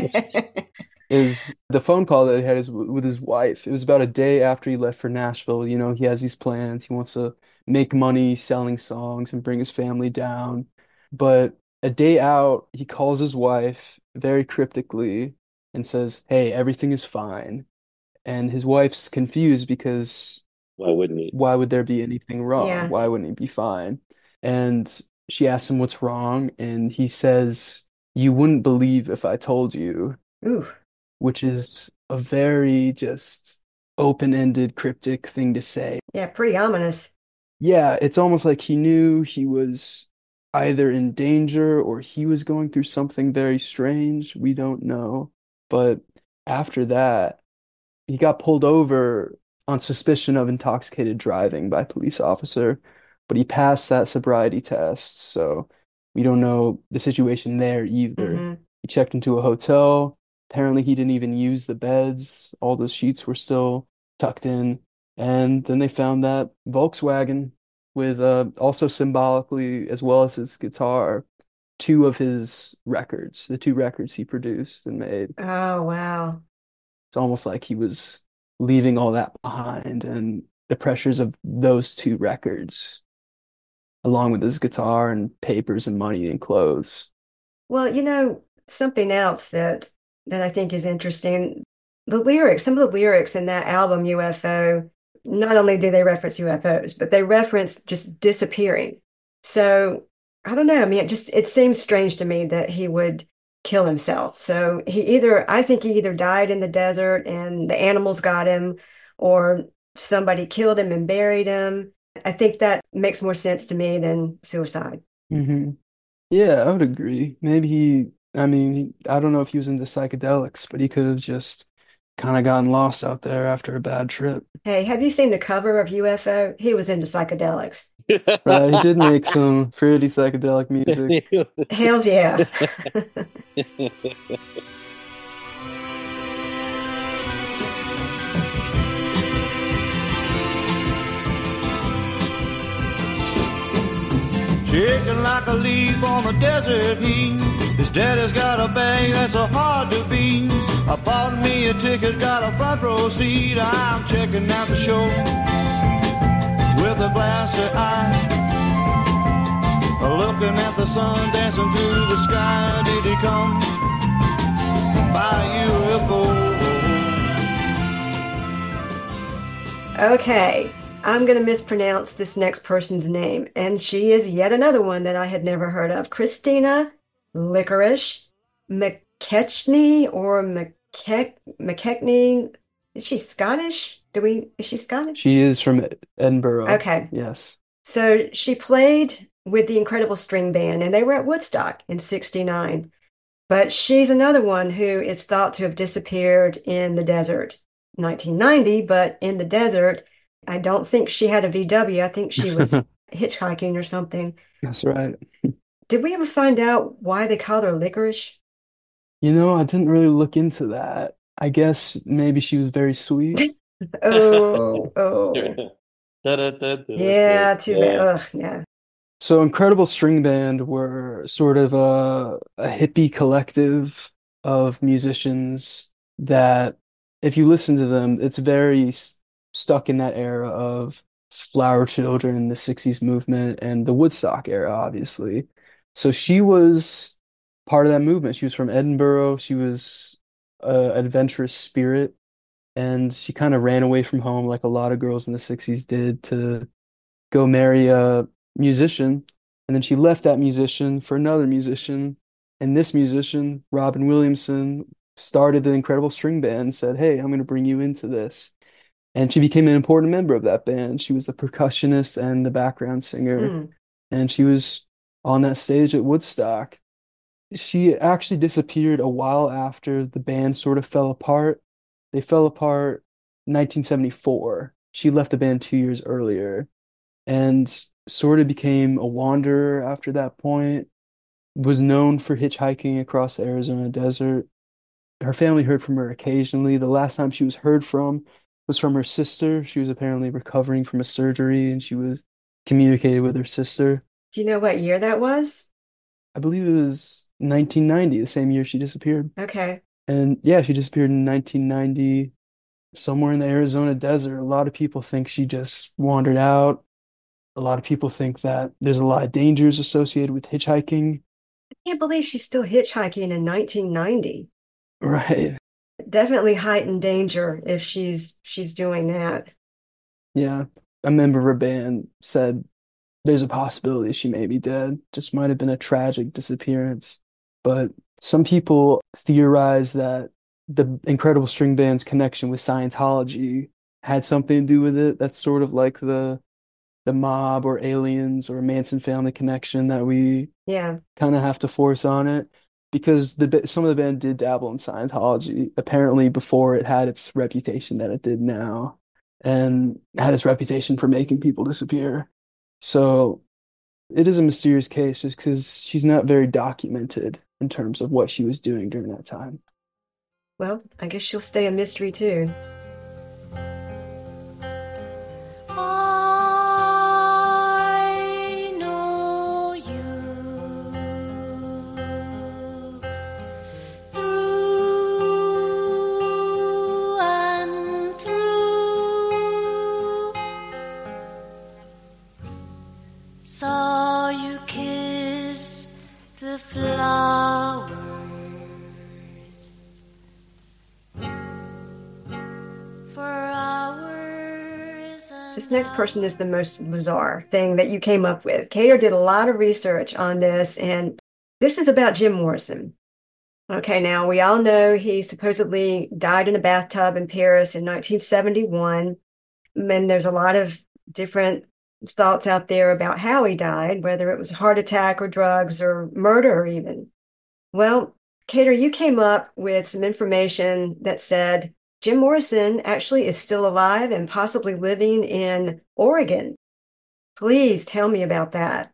Is the phone call that he had is w- with his wife. It was about a day after he left for Nashville. You know, he has these plans. He wants to make money selling songs and bring his family down. But a day out, he calls his wife very cryptically and says, "Hey, everything is fine." And his wife's confused because Why wouldn't he? why would there be anything wrong? Yeah. Why wouldn't he be fine? And she asks him what's wrong, and he says, "You wouldn't believe if I told you," Ooh, which is a very just open-ended, cryptic thing to say. yeah, pretty ominous. Yeah, it's almost like he knew he was either in danger or he was going through something very strange. We don't know. But after that, he got pulled over on suspicion of intoxicated driving by a police officer, but he passed that sobriety test, so we don't know the situation there either. hmm He checked into a hotel. Apparently, he didn't even use the beds. All the sheets were still tucked in. And then they found that Volkswagen with uh, also symbolically, as well as his guitar, two of his records, the two records he produced and made. Oh, wow. It's almost like he was leaving all that behind and the pressures of those two records along with his guitar and papers and money and clothes. Well, you know, something else that that I think is interesting, the lyrics, some of the lyrics in that album, U F O, not only do they reference U F Os, but they reference just disappearing. So I don't know. I mean, it just it seems strange to me that he would kill himself. So he either, I think he either died in the desert and the animals got him, or somebody killed him and buried him. I think that makes more sense to me than suicide. hmm Yeah, I would agree. Maybe he, I mean, he, I don't know if he was into psychedelics, but he could have just kind of gotten lost out there after a bad trip. Hey, have you seen the cover of U F O? He was into psychedelics. Right, he did make some pretty psychedelic music. Hells yeah. Shaking like a leaf on the desert heat. His daddy's got a bag that's so hard to beat. I bought me a ticket, got a front row seat. I'm checking out the show with a glassy eye, looking at the sun dancing through the sky. Did he come by U F O? Okay, I'm going to mispronounce this next person's name, and she is yet another one that I had never heard of. Christina Licorice McKechnie or McKech McKechnie. Is she Scottish? Do we? Is she Scottish? She is from Edinburgh. Okay. Yes. So she played with the Incredible String Band, and they were at Woodstock in sixty-nine. But she's another one who is thought to have disappeared in the desert. nineteen ninety, but in the desert. I don't think she had a V W. I think she was hitchhiking or something. That's right. Did we ever find out why they called her Licorice? You know, I didn't really look into that. I guess maybe she was very sweet. Oh, oh. Yeah, too bad. Ugh, yeah. So Incredible String Band were sort of a, a hippie collective of musicians that, if you listen to them, it's very s- stuck in that era of Flower Children, the sixties movement, and the Woodstock era, obviously. So she was part of that movement. She was from Edinburgh. She was an adventurous spirit, and she kind of ran away from home like a lot of girls in the sixties did to go marry a musician. And then she left that musician for another musician. And this musician, Robin Williamson, started the Incredible String Band and said, "Hey, I'm going to bring you into this." And she became an important member of that band. She was the percussionist and the background singer. Mm. And she was on that stage at Woodstock. She actually disappeared a while after the band sort of fell apart. They fell apart in nineteen seventy-four. She left the band two years earlier and sort of became a wanderer after that point. Was known for hitchhiking across the Arizona desert. Her family heard from her occasionally. The last time she was heard from was from her sister. She was apparently recovering from a surgery, and she was communicated with her sister. Do you know what year that was? I believe it was nineteen ninety, the same year she disappeared. Okay. And yeah, she disappeared in nineteen ninety, somewhere in the Arizona desert. A lot of people think she just wandered out. A lot of people think that there's a lot of dangers associated with hitchhiking. I can't believe she's still hitchhiking in nineteen ninety. Right. Definitely heightened danger if she's she's doing that. Yeah. A member of her band said there's a possibility she may be dead. Just might have been a tragic disappearance. But some people theorize that the Incredible String Band's connection with Scientology had something to do with it. That's sort of like the the mob or aliens or Manson family connection that we Yeah. kind of have to force on it, because the ba- some of the band did dabble in Scientology apparently before it had its reputation that it did now, and had its reputation for making people disappear. So it is a mysterious case just because she's not very documented in terms of what she was doing during that time. Well, I guess she'll stay a mystery too. I know you through and through. So This next person is the most bizarre thing that you came up with. Cater did a lot of research on this, and this is about Jim Morrison. Okay, now we all know he supposedly died in a bathtub in Paris in nineteen seventy-one. And there's a lot of different thoughts out there about how he died, whether it was a heart attack or drugs or murder even. Well, Cater, you came up with some information that said Jim Morrison actually is still alive and possibly living in Oregon. Please tell me about that.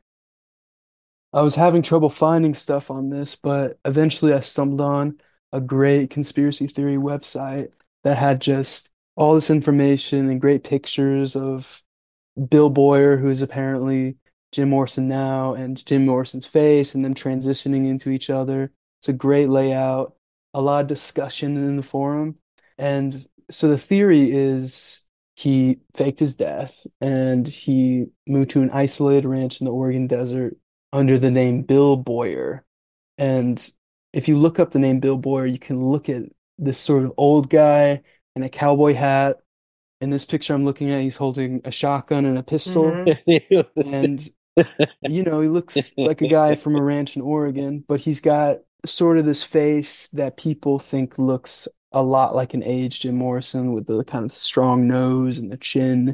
I was having trouble finding stuff on this, but eventually I stumbled on a great conspiracy theory website that had just all this information and great pictures of Bill Boyer, who's apparently Jim Morrison now, and Jim Morrison's face, and them transitioning into each other. It's a great layout, a lot of discussion in the forum. And so the theory is he faked his death and he moved to an isolated ranch in the Oregon desert under the name Bill Boyer. And if you look up the name Bill Boyer, you can look at this sort of old guy in a cowboy hat. In this picture I'm looking at, he's holding a shotgun and a pistol. Mm-hmm. And, you know, he looks like a guy from a ranch in Oregon, but he's got sort of this face that people think looks a lot like an aged Jim Morrison, with the kind of strong nose and the chin.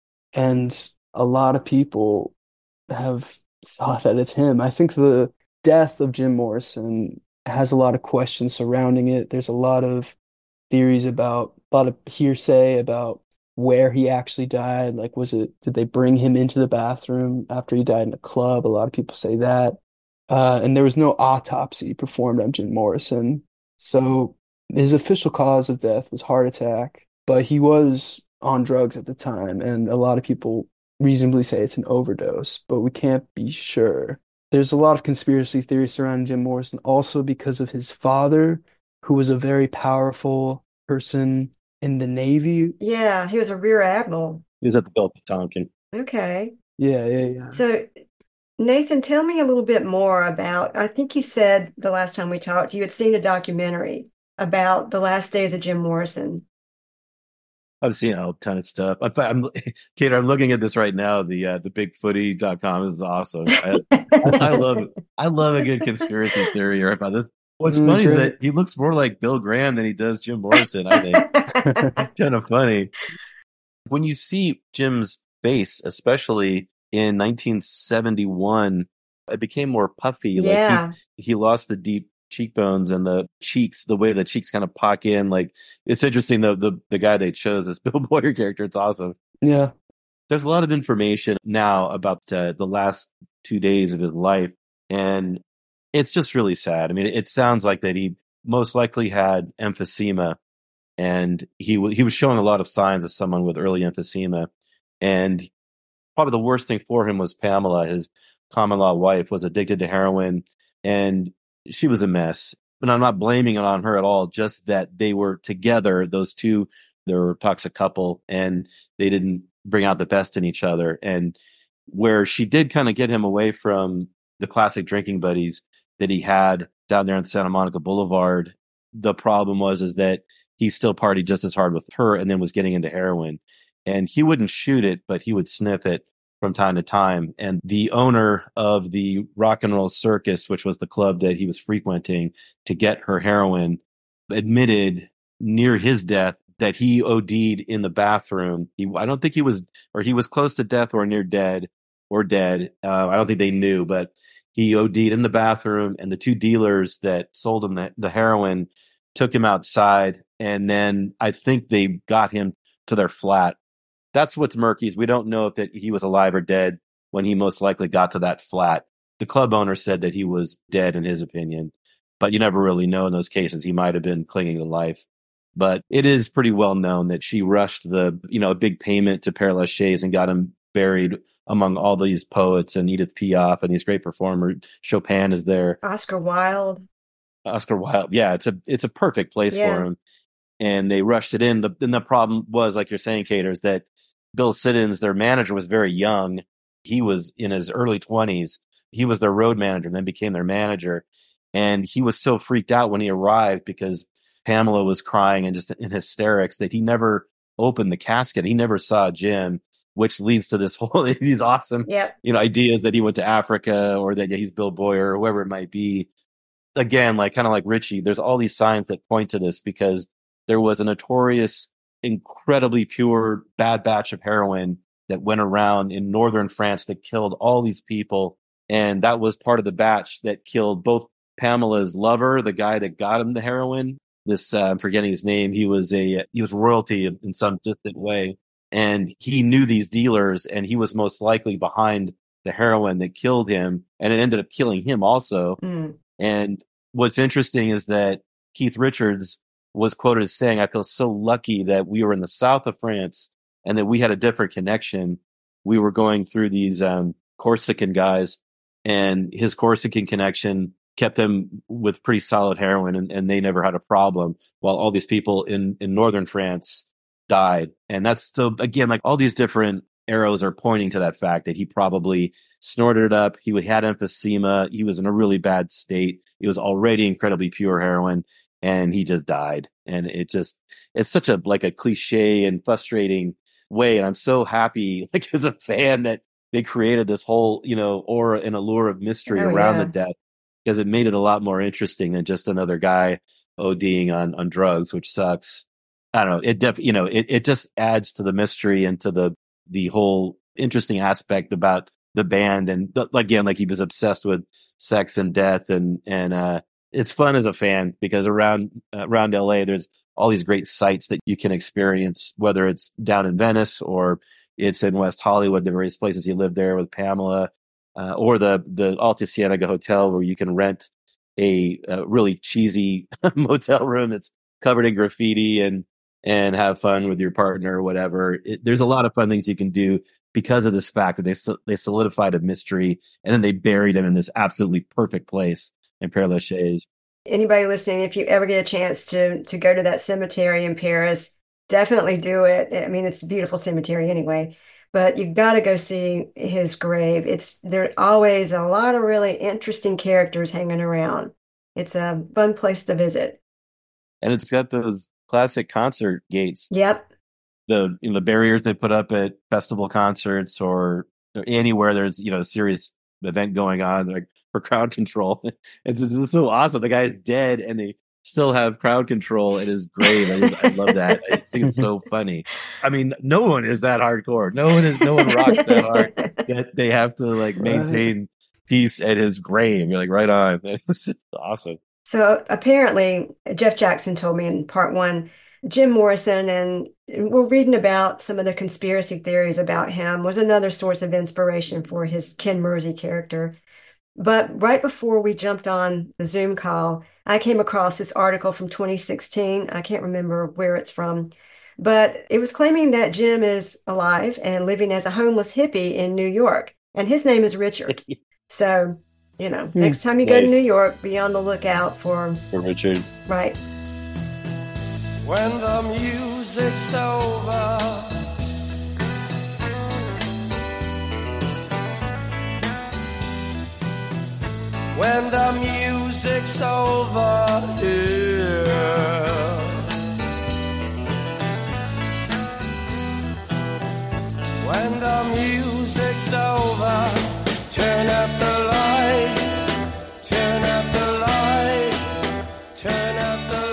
And a lot of people have thought that it's him. I think the death of Jim Morrison has a lot of questions surrounding it. There's a lot of theories about, a lot of hearsay about where he actually died. Like, was it, did they bring him into the bathroom after he died in a club? A lot of people say that. Uh, and there was no autopsy performed on Jim Morrison. So his official cause of death was heart attack, but he was on drugs at the time. And a lot of people reasonably say it's an overdose, but we can't be sure. There's a lot of conspiracy theories surrounding Jim Morrison, also because of his father, who was a very powerful person in the Navy. Yeah, he was a rear admiral. He was at the Bill Potonkin. Okay. Yeah, yeah, yeah. So, Nathan, tell me a little bit more about, I think you said the last time we talked, you had seen a documentary about the last days of Jim Morrison. I've seen a ton of stuff. I'm, I'm, Kate, I'm looking at this right now. The uh, the big footy dot com is awesome. I, I love I love a good conspiracy theory about this. What's mm, funny great. is that he looks more like Bill Graham than he does Jim Morrison, I think. Kind of funny. When you see Jim's face, especially in nineteen seventy-one, it became more puffy. Yeah. Like he, he lost the deep cheekbones and the cheeks, the way the cheeks kind of pock in. Like, it's interesting, the the, the guy they chose as Bill Boyer character. It's awesome. Yeah. There's a lot of information now about uh, the last two days of his life, and it's just really sad. I mean, it sounds like that he most likely had emphysema, and he w- he was showing a lot of signs of someone with early emphysema. And probably the worst thing for him was Pamela, his common law wife, was addicted to heroin, and she was a mess. And I'm not blaming it on her at all, just that they were together, those two, they were a toxic couple, and they didn't bring out the best in each other. And where she did kind of get him away from the classic drinking buddies that he had down there on Santa Monica Boulevard, the problem was is that he still partied just as hard with her and then was getting into heroin. And he wouldn't shoot it, but he would sniff it from time to time. And the owner of the Rock and Roll Circus, which was the club that he was frequenting to get her heroin, admitted near his death that he O D'd in the bathroom. He, I don't think he was, or he was close to death or near dead or dead. Uh, I don't think they knew, but he O D'd in the bathroom, and the two dealers that sold him the, the heroin took him outside. And then I think they got him to their flat. That's what's murky, is we don't know if that he was alive or dead when he most likely got to that flat. The club owner said that he was dead in his opinion, but you never really know in those cases. He might have been clinging to life. But it is pretty well known that she rushed the, you know, a big payment to Père Lachaise and got him buried among all these poets and Edith Piaf and these great performers. Chopin is there. Oscar Wilde. Oscar Wilde. Yeah, it's a it's a perfect place yeah. for him. And they rushed it in. The, then the problem was, like you're saying, Cater, is that Bill Siddons, their manager, was very young. He was in his early twenties. He was their road manager and then became their manager. And he was so freaked out when he arrived because Pamela was crying and just in hysterics that he never opened the casket. He never saw Jim. which leads to this whole, these awesome, Yep. you know, ideas that he went to Africa or that he's Bill Boyer or whoever it might be. Again, like kind of like Richie, there's all these signs that point to this because there was a notorious, incredibly pure bad batch of heroin that went around in northern France that killed all these people. And that was part of the batch that killed both Pamela's lover, the guy that got him the heroin. This, uh, I'm forgetting his name. He was a, he was royalty in, in some distant way. And he knew these dealers and he was most likely behind the heroin that killed him. And it ended up killing him also. Mm. And what's interesting is that Keith Richards was quoted as saying, I feel so lucky that we were in the south of France and that we had a different connection. We were going through these um, Corsican guys, and his Corsican connection kept them with pretty solid heroin, and, and they never had a problem, while all these people in, in northern France died. And that's so, again, like all these different arrows are pointing to that fact that he probably snorted it up. He had emphysema. He was in a really bad state. It was already incredibly pure heroin, and he just died. And it just, it's such a, like a cliche and frustrating way. And I'm so happy, like as a fan, that they created this whole, you know, aura and allure of mystery Oh, around yeah. the death, because it made it a lot more interesting than just another guy ODing on, on drugs, which sucks. I don't know. It def, you know, it, it just adds to the mystery and to the, the whole interesting aspect about the band. And th- again, like he was obsessed with sex and death, and, and, uh, it's fun as a fan because around, uh, around L A, there's all these great sites that you can experience, whether it's down in Venice or it's in West Hollywood, the various places he lived there with Pamela, uh, or the, the Alta Cienega Hotel, where you can rent a, a really cheesy motel room that's covered in graffiti and, and have fun with your partner or whatever. It, there's a lot of fun things you can do because of this fact that they they solidified a mystery and then they buried him in this absolutely perfect place in Père Lachaise. Anybody listening, if you ever get a chance to to go to that cemetery in Paris, definitely do it. I mean, it's a beautiful cemetery anyway, but you've got to go see his grave. It's there are always a lot of really interesting characters hanging around. It's a fun place to visit. And it's got those classic concert gates. Yep. The you know, the barriers they put up at festival concerts or, or anywhere there's, you know, a serious event going on, like for crowd control. It's, it's so awesome. The guy's dead and they still have crowd control at his grave. I, just, I love that. I think it's so funny. I mean, no one is that hardcore. No one is. No one rocks that hard that they have to like maintain peace at his grave. You're like, right on. It's just awesome. So apparently, Jeff Jackson told me in part one, Jim Morrison, and we're reading about some of the conspiracy theories about him, was another source of inspiration for his Ken Mersey character. But right before we jumped on the Zoom call, I came across this article from twenty sixteen. I can't remember where it's from, but it was claiming that Jim is alive and living as a homeless hippie in New York, and his name is Richard. So, you know, Hmm. next time you go to Nice. New York, be on the lookout for, For Richard. right. When the music's over, when the music's over here, when the music's over, turn up the lights, turn up the lights, turn up the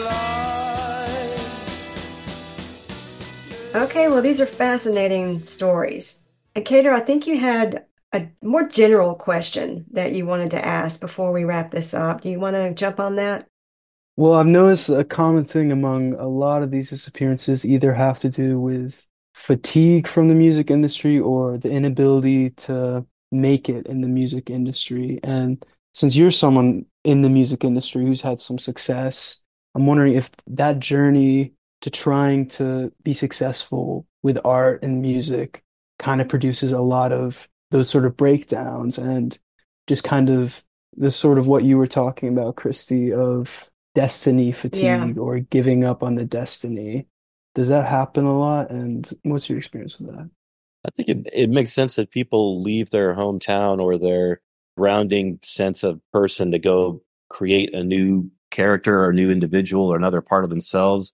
lights. Okay, well, these are fascinating stories. And Cater, I think you had a more general question that you wanted to ask before we wrap this up. Do you want to jump on that? Well, I've noticed a common thing among a lot of these disappearances either have to do with fatigue from the music industry or the inability to make it in the music industry. And since you're someone in the music industry who's had some success, I'm wondering if that journey to trying to be successful with art and music kind of produces a lot of those sort of breakdowns and just kind of the sort of what you were talking about, Christy, of destiny fatigue Yeah. or giving up on the destiny. Does that happen a lot? And what's your experience with that? I think it, it makes sense that people leave their hometown or their grounding sense of person to go create a new character or a new individual or another part of themselves.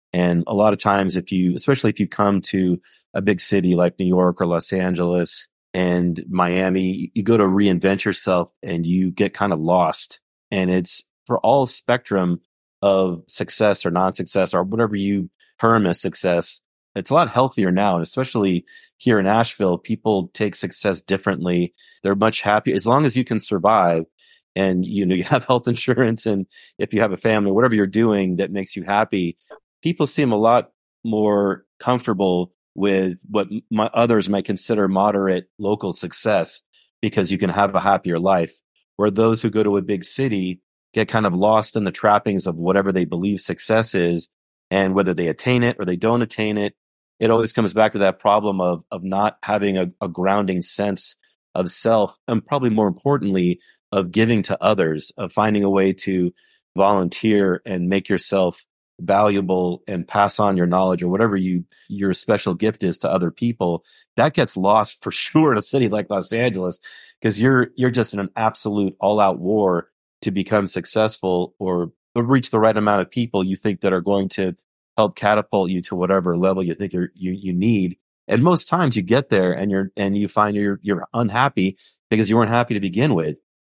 And a lot of times if you, especially if you come to a big city like New York or Los Angeles and Miami, you go to reinvent yourself and you get kind of lost. And it's for all spectrum of success or non-success or whatever you term as success. It's a lot healthier now. And especially here in Asheville, people take success differently. They're much happier as long as you can survive and, you know, you have health insurance. And if you have a family, whatever you're doing that makes you happy, people seem a lot more comfortable with what my, others might consider moderate local success because you can have a happier life. Where those who go to a big city get kind of lost in the trappings of whatever they believe success is, and whether they attain it or they don't attain it, it always comes back to that problem of of not having a, a grounding sense of self, and probably more importantly, of giving to others, of finding a way to volunteer and make yourself valuable and pass on your knowledge or whatever you your special gift is to other people. That gets lost for sure in a city like Los Angeles, because you're you're just in an absolute all-out war to become successful or, or reach the right amount of people you think that are going to help catapult you to whatever level you think you're, you you need. And most times you get there and you're and you find you're you're unhappy because you weren't happy to begin with.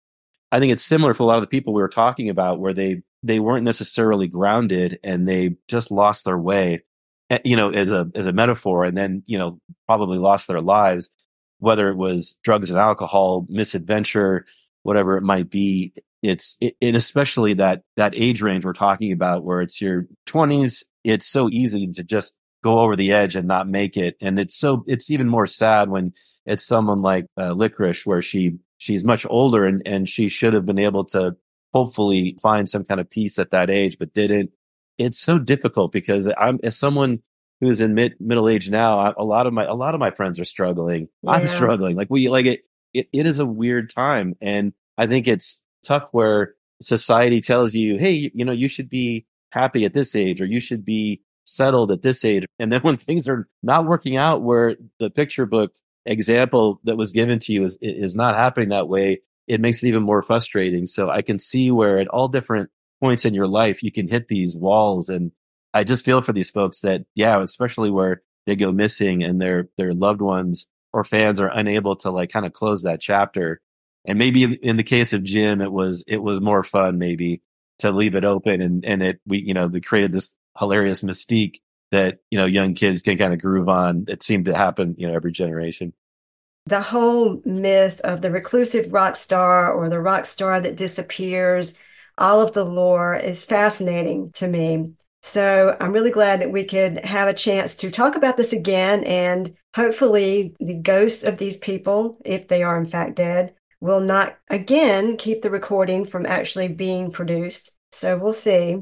I think it's similar for a lot of the people we were talking about, where they they weren't necessarily grounded and they just lost their way, you know, as a as a metaphor, and then, you know, probably lost their lives, whether it was drugs and alcohol, misadventure, whatever it might be. It's it, and especially that that age range we're talking about, where it's your twenties. It's so easy to just go over the edge and not make it, and it's so it's even more sad when it's someone like uh, Licorice, where she she's much older and and she should have been able to hopefully find some kind of peace at that age, but didn't. It's so difficult because I'm, as someone who's in mid middle age now, I, a lot of my a lot of my friends are struggling. Yeah. I'm struggling. Like we like it, it. It is a weird time, and I think it's tough where society tells you, hey, you know, you should be happy at this age, or you should be settled at this age, and then when things are not working out, where the picture book example that was given to you is is not happening that way, it makes it even more frustrating. So I can see where at all different points in your life, you can hit these walls. And I just feel for these folks that, yeah, especially where they go missing and their, their loved ones or fans are unable to like kind of close that chapter. And maybe in the case of Jim, it was, it was more fun maybe to leave it open, and, and it, we, you know, they created this hilarious mystique that, you know, young kids can kind of groove on. It seemed to happen, you know, every generation. The whole myth of the reclusive rock star or the rock star that disappears, all of the lore is fascinating to me. So I'm really glad that we could have a chance to talk about this again, and hopefully the ghosts of these people, if they are in fact dead, will not again keep the recording from actually being produced. So we'll see.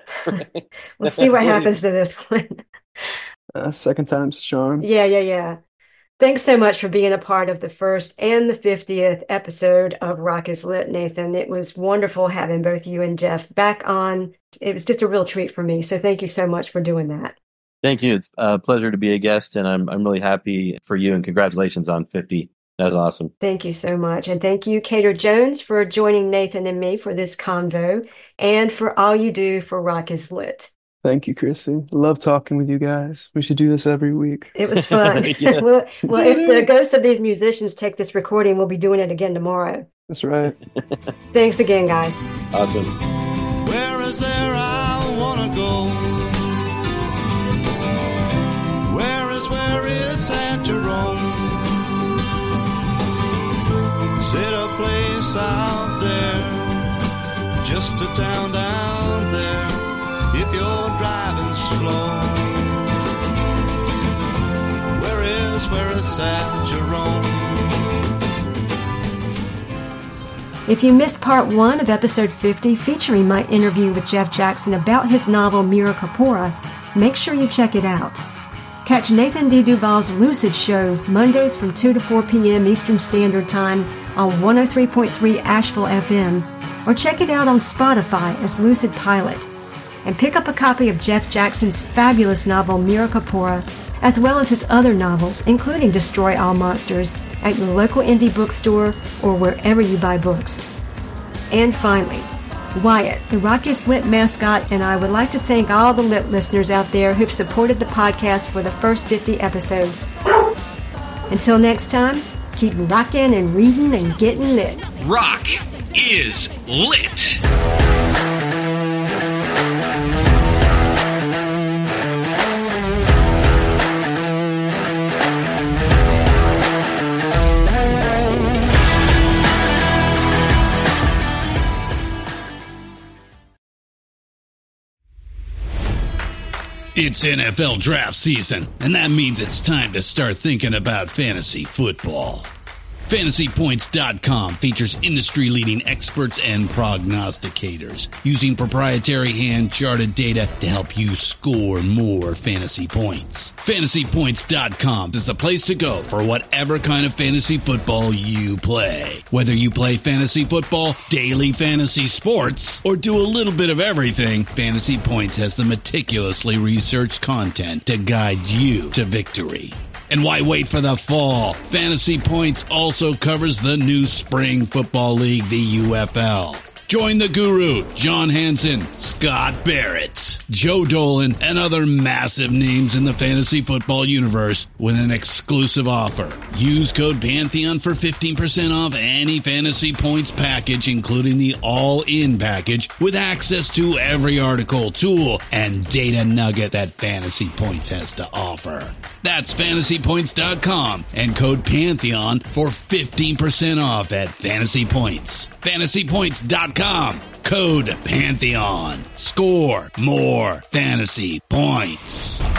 We'll see what happens to this one. Uh, second time's a charm. Yeah, yeah, yeah. Thanks so much for being a part of the first and the fiftieth episode of Rock is Lit, Nathan. It was wonderful having both you and Jeff back on. It was just a real treat for me. So thank you so much for doing that. Thank you. It's a pleasure to be a guest, and I'm I'm really happy for you, and congratulations on fifty. That was awesome. Thank you so much. And thank you, Cater Jones, for joining Nathan and me for this convo, and for all you do for Rock is Lit. Thank you, Chrissy. Love talking with you guys. We should do this every week. It was fun. Yeah. well, well, if the ghosts of these musicians take this recording, we'll be doing it again tomorrow. That's right. Thanks again, guys. Awesome. Where is there I want to go? Where is where it's at your own? Set a place out there, just a town down there. If you're driving slow, where is where it's at your own? If you missed part one of episode fifty, featuring my interview with Jeff Jackson about his novel Mira Corpora, make sure you check it out. Catch Nathan D. Duval's Lucid Show Mondays from two to four p.m. Eastern Standard Time on one oh three point three Asheville F M, or check it out on Spotify as Lucid Pilot. And pick up a copy of Jeff Jackson's fabulous novel Mira Corpora, as well as his other novels, including Destroy All Monsters, at your local indie bookstore or wherever you buy books. And finally, Wyatt, the Rockiest Lit mascot, and I would like to thank all the Lit listeners out there who've supported the podcast for the first fifty episodes. Until next time, keep rocking and reading and getting lit. Rock is lit. It's N F L draft season, and that means it's time to start thinking about fantasy football. Fantasy Points dot com features industry-leading experts and prognosticators using proprietary hand-charted data to help you score more fantasy points. Fantasy Points dot com is the place to go for whatever kind of fantasy football you play. Whether you play fantasy football, daily fantasy sports, or do a little bit of everything, Fantasy Points has the meticulously researched content to guide you to victory. And why wait for the fall? Fantasy Points also covers the new spring football league, the U F L. Join the guru, John Hansen, Scott Barrett, Joe Dolan, and other massive names in the fantasy football universe with an exclusive offer. Use code Pantheon for fifteen percent off any Fantasy Points package, including the all-in package, with access to every article, tool, and data nugget that Fantasy Points has to offer. That's Fantasy Points dot com and code Pantheon for fifteen percent off at Fantasy Points. Fantasy Points dot com, code Pantheon. Score more fantasy points.